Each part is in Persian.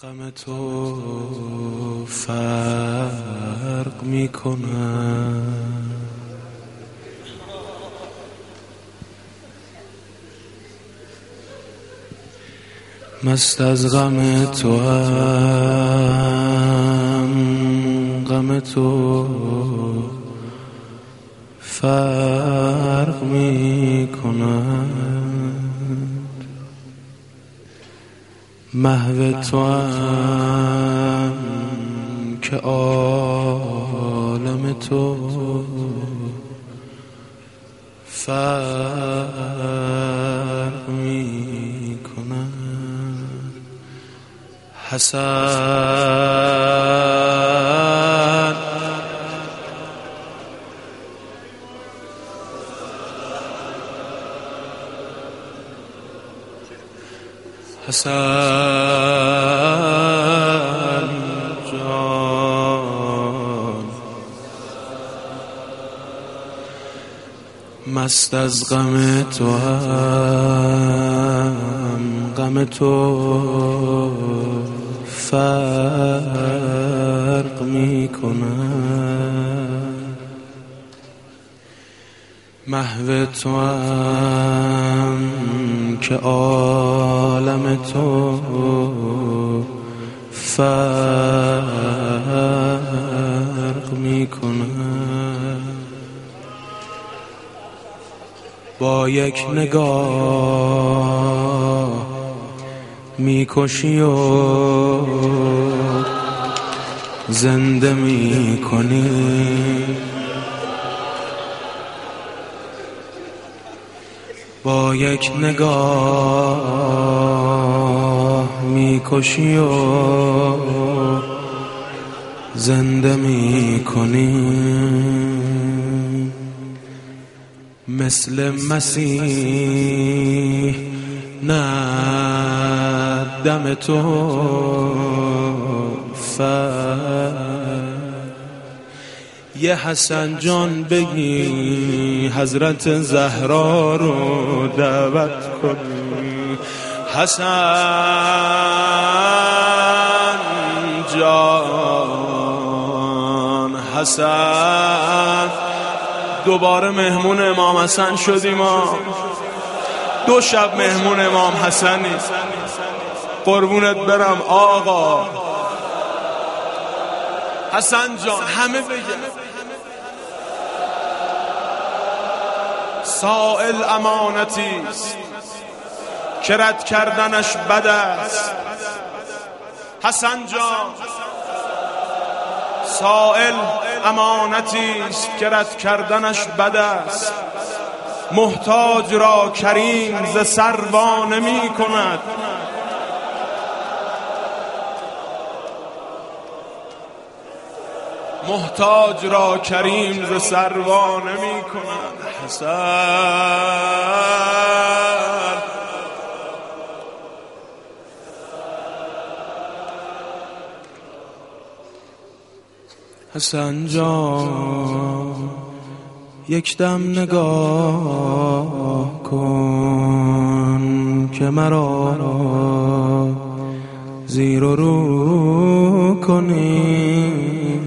غم تو فرق می‌کند، مست از غم تو هم غم تو فرق می‌کند، محو تو هم که عالم تو فرق می کند. حسن حسن جان، مست از غم تو هم غم تو فرق می کند، محو تو هم که عالم تو فرق می کند. با یک نگاه می کشی و زنده می کنی، با یک نگاه می کشی و زنده می کنی، مثل مسیح نه دم تو یه حسن جان بگی حضرت زهرا رو دعوت کنی. حسن جان، حسن، دوباره مهمون امام حسن شدیم، ما 2 شب مهمون امام حسنی. قربونت برم آقا حسن جان، همه بگن سائل امانتیست که رد کردنش بد است. حسن جان، سائل امانتیست که رد کردنش بد است، محتاج را کریم ز سر وا نمی کند. محتاج را کریم ز سر وا نمی کند. حسن جان، یک دم نگاه کن که مرا زیر و رو کنی.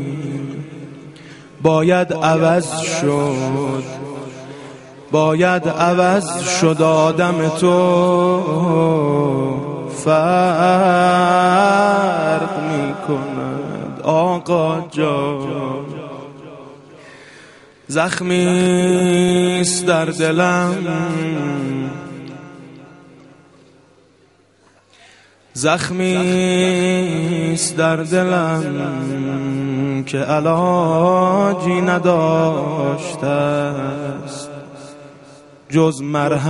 باید عوض شد، باید عوض شد آدم تو فرق می کند. آقا جان، زخمیست در دلم، زخمیست در دلم که علاجی نداشته است جز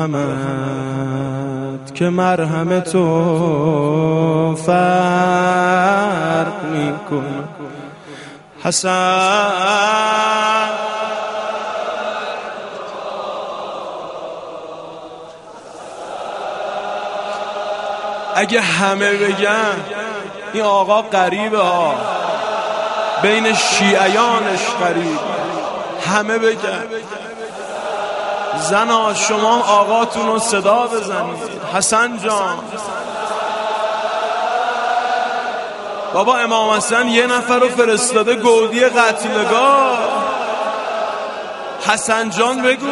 مرحمت، که مرهم تو فرق می کند. حسن اگه همه بگن این آقا غریبه ها، بین شیعیانش غریب، همه بگن زنا شما آقاتون رو صدا بزنید. حسن جان، بابا امام حسن یه نفر رو فرستاده گودی قتلگاه. حسن جان بگو.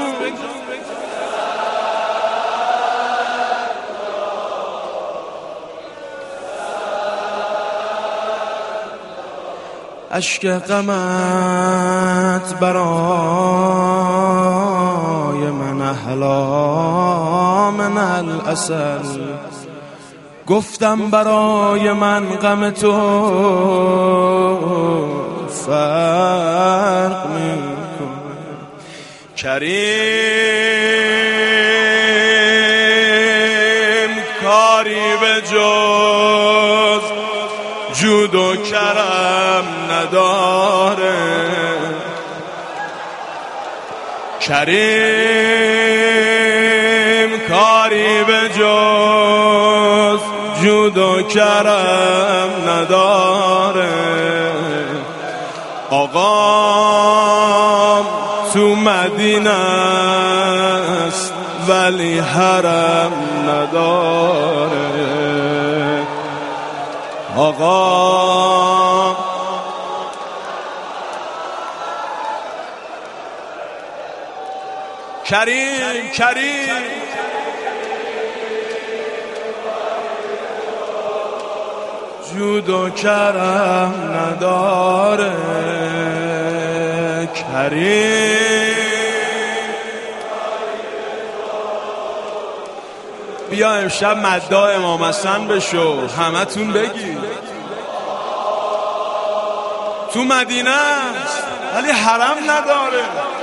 اشک غمت برای من احلا من العسل. گفتم برای من غم تو فرق میکنه. کریم کاری به جز جود و کرم نداره. کریم کاری به جز جود و کرم نداره. آقام تو مدینه است ولی حرم نداره. آقا کریم جود و کرم نداره. کریم بیا امشب مداح امام حسن بشو، همتون بگی. تو مدینه است ولی حرم نداره.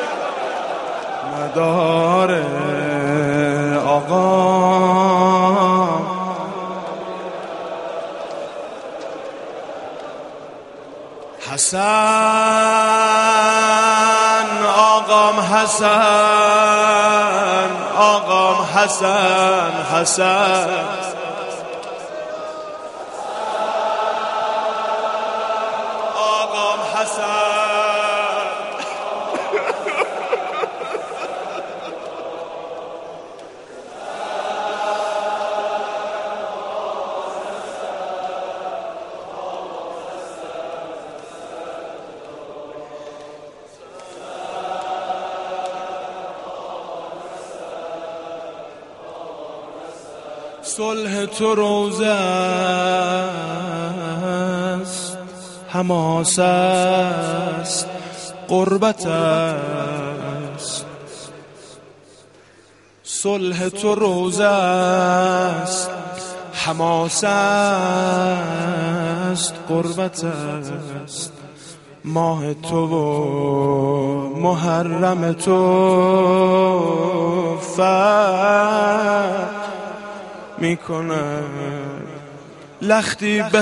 آقا حسن، آقام حسن، آقام حسن، حسن آقام حسن. صلح تو روزه است، حماس است، قربت است. صلح تو روزه است، حماس است، قربت است. ماه تو و محرم تو میکنه. لختی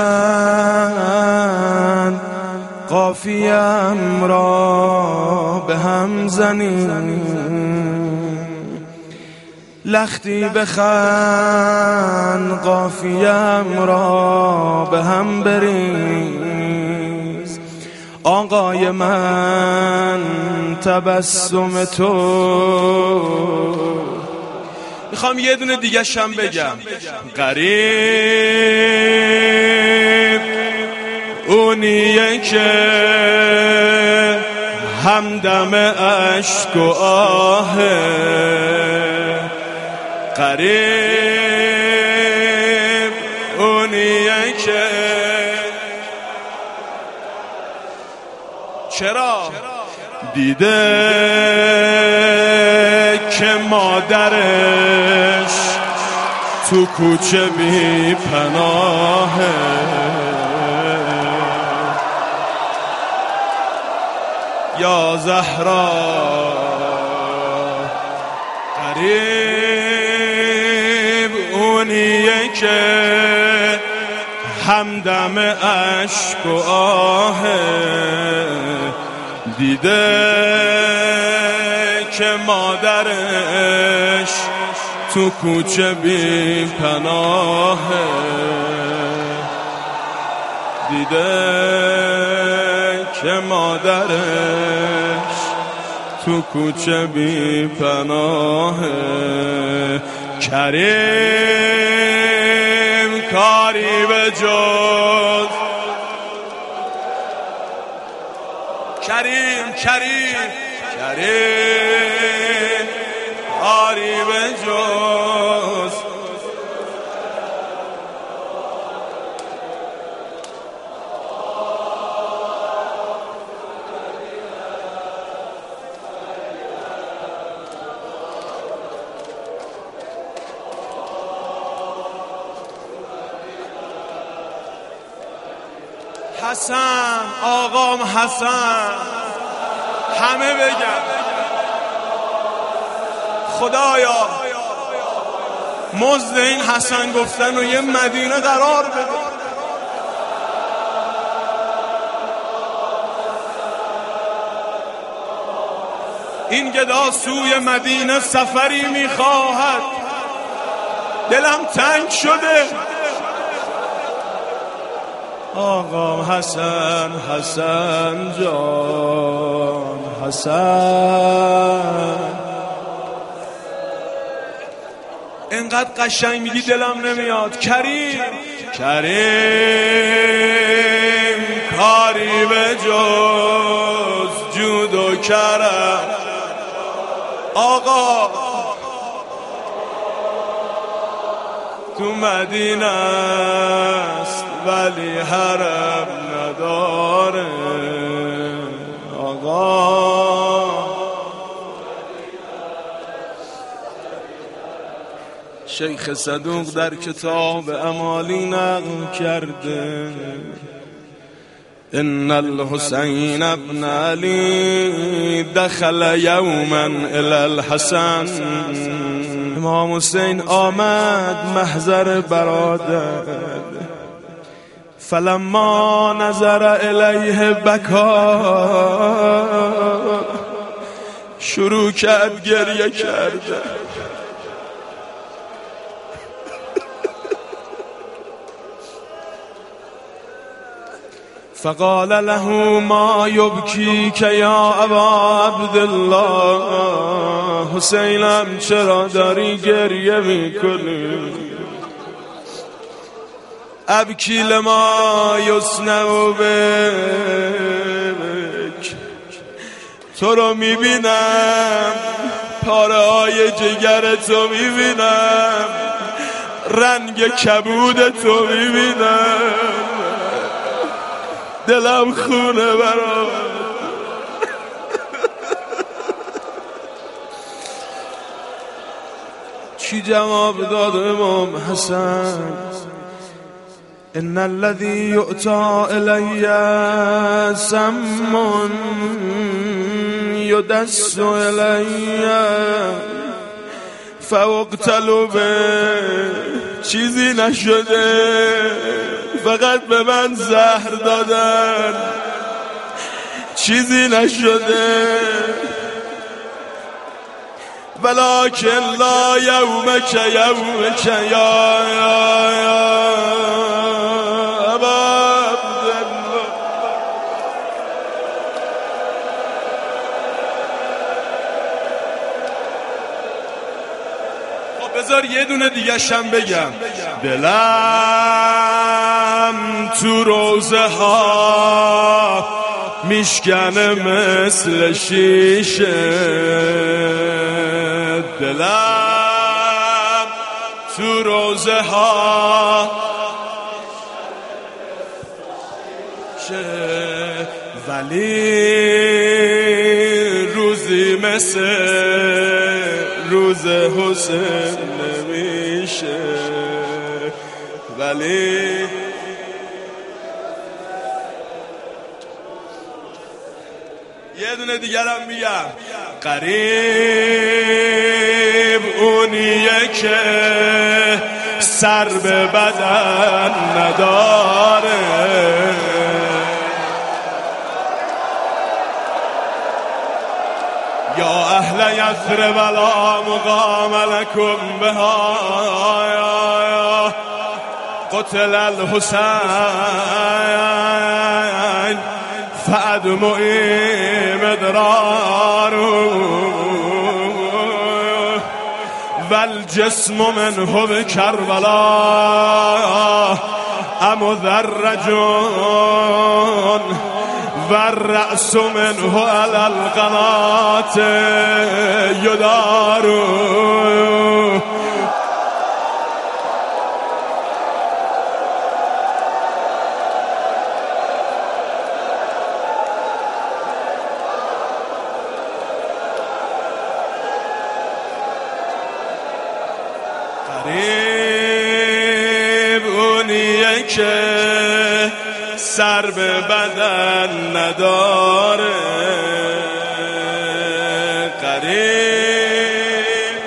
بخند قافیم را به هم زنیم. لختی بخند قافیم را به هم بریز. آقای من تبسم تو. میخوام یه دونه دیگه شم بگم. غریب اونیه که همدم اشک و آهه. غریب اونیه که چرا دیده که مادرش تو کوچه بی پناهه. یا زهرا غریب اونیه که همدم اشک و آهه. دیده که مادرش تو کوچه بی پناهه. دیده که مادرش تو کوچه بی پناهه. کریم کاری به جز کریم کاری به جز حسن، آقام حسن، همه بگم خدایا مزد این حسن گفتن و یه مدینه قرار بده. این گدا سوی مدینه سفری میخواهد، دلم تنگ شده. آقا حسن جان حسن، اینقدر قشنگ میگی دلم نمیاد. کریم کاری به جز جود و کرم. آقا تو مدینه است ولی حرم نداره. آقا شیخ صدوق در کتاب امالی نقل کرده ان الحسین ابن علی دخل یوما الی الحسن. امام حسین آمد محضر برادر، فلما نظر الیه بکا، شروع کرد گریه کرده. فقال له ما یبکیک یا ابا عبدالله، حسینم چرا داری گریه میکنی؟ ابکی لما یصنع بک، تو رو میبینم، پاره های جگر تو میبینم، رنگ کبود تو میبینم، دلم خونه برام. چی جواب داد امام حسن؟ ان الذي يؤتى الی سم يدس الی فاقتل به. چیزی نشده، فقط به من زهر دادن، چیزی نشده. ولکن لا یومک یا ابا عبدالله. خب بذار یه دونه دیگه شم بگم. دلم تو روزه ها میشکنه مثل شیشه، دلم تو روزه ها ولی روزی مثل روز حسین نمیشه. ولی یه دونه دیگرم میگم. قریب اونیه که سر به بدن نداره، یا اهل یثرب لا مقام لکم بها، قتل الحسین فادمعی مدرار و فالجسم منه بكربلا مدرج والرأس منه على القناة يدار. غریب اونیه که سر به بدن نداره، غریب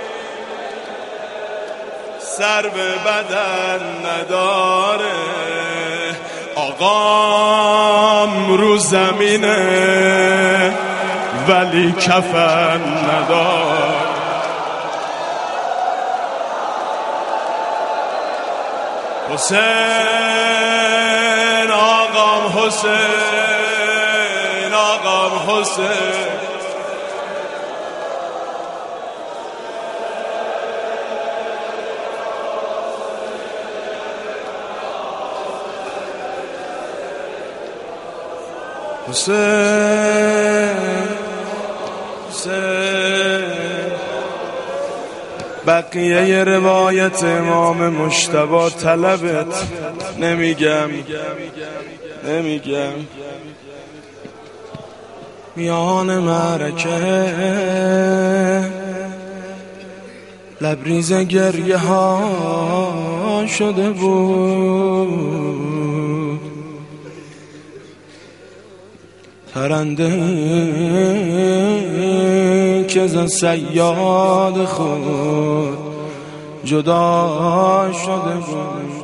سر به بدن نداره، آقام رو زمینه ولی کفن نداره. حسین آقام حسین آقام حسین، حسین حسین. بقیه روایت امام مجتبی طلبت نمیگم میان معرکه لبریز گریه ها شده بود، پرنده که ز صیاد خود جدا شده بود.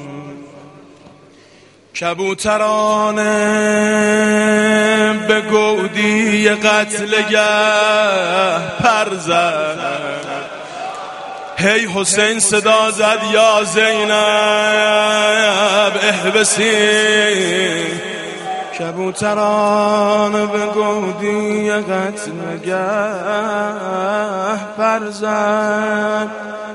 کبوترانه به گودی قتلگه پر زد، هی حسین صدا زد یا زینب احبسی. کبوتران به گودی قتلگه پر زد،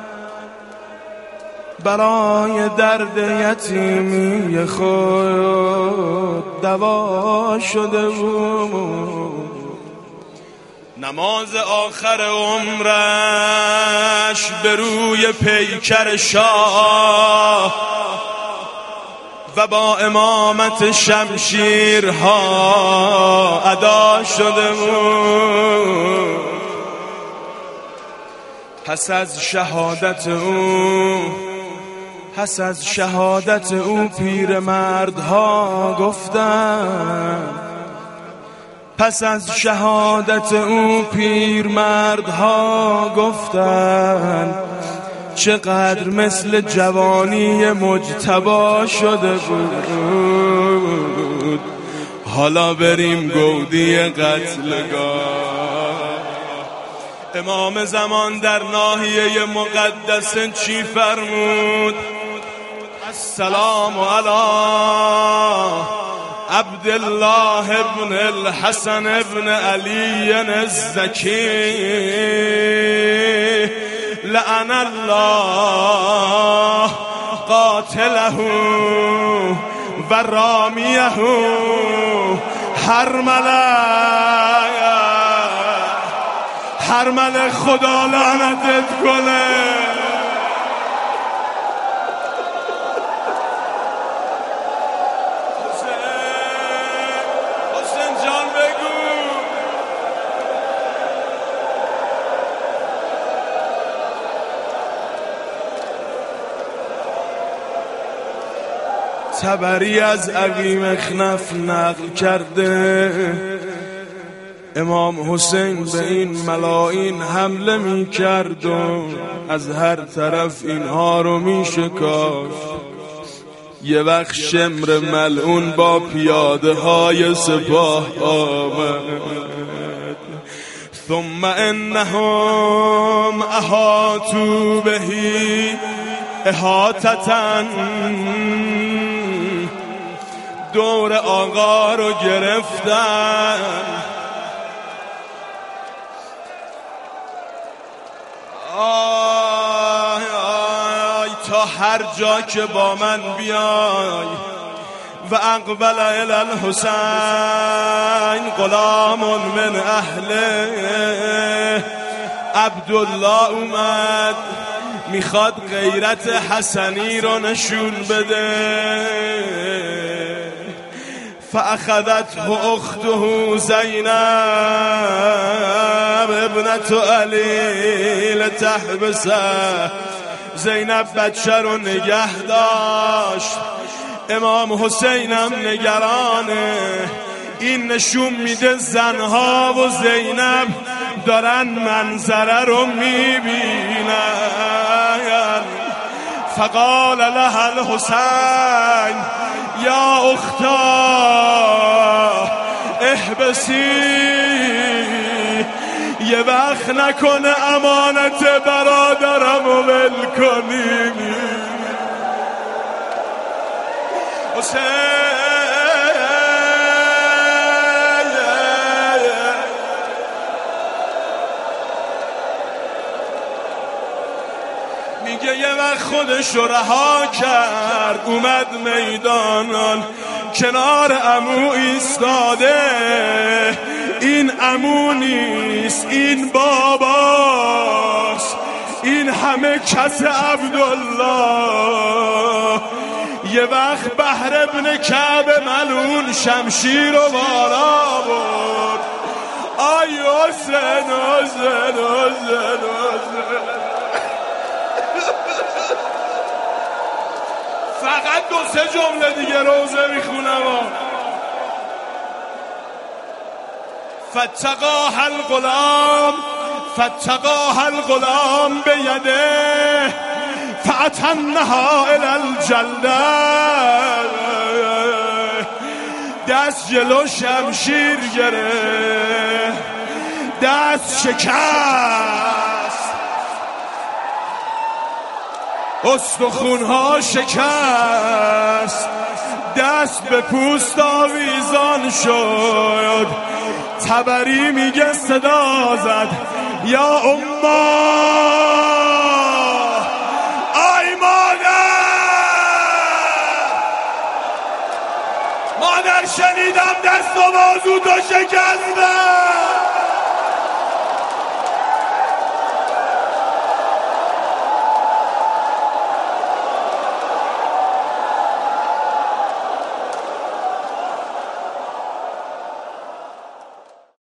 برای درد یتیمی خود دوا شده بود. نماز آخر عمرش به روی پیکر شاه و با امامت شمشیرها ادا شده بود. پس از شهادت او پیرمردها گفتند، پس از شهادت او پیرمردها گفتند چقدر مثل جوانی مجتبی شده بود. حالا بریم گودی قتلگاه. امام زمان در ناحیه مقدس چی فرمود؟ السلام علی عبدالله ابن الحسن ابن علی الزکی لعن الله قاتله و رامیه حرمله خدا لعنتت کنه. حسین جان بگو. طبری از عقی مخنف نقل کرده امام حسین به این ملاعین حمله می کرد و از هر طرف اینها رو می شکافت. یه وقت شمر ملعون با پیاده های سپاه آمد. ثم انهم احاطوا بهی احاطتن، دور آقا رو گرفتن. هر جا که با من بیای. و اقبل الی الحسین غلام من اهله. عبدالله اومد میخواد غیرت حسنی رو نشون بده. فاخذته اخته زینب ابنت علی لتحبسه. زینب بچه رو نگه داشت. امام حسینم نگرانه. این نشون میده زنها و زینب دارن منظره رو میبینن. فقال لها الحسین یا اختا احبسی. یه وقت نکنه امانت برادرم و ول کنی. حسین میگه یه وقت خودش رو رها کرد اومد میدانان کنار عمو ایستاده. این عمو نیست این باباست. این همه کس عبدالله. یه وقت بحر ابن کعب ملعون شمشیر و بالا برد. آی حسین حسین حسین حسین. فقط 2-3 جمله دیگه روزه میخونم. فتقاها الغلام فتقاها الغلام بیده فاتنها الی الجلده. دست جلو شمشیر گرفت. دست شکست. استخونها شکست. دست به پوست آویزان شد. تبری میگه صدا زد یا اما. آی مادر شنیدم دست و بازو تو شکستم.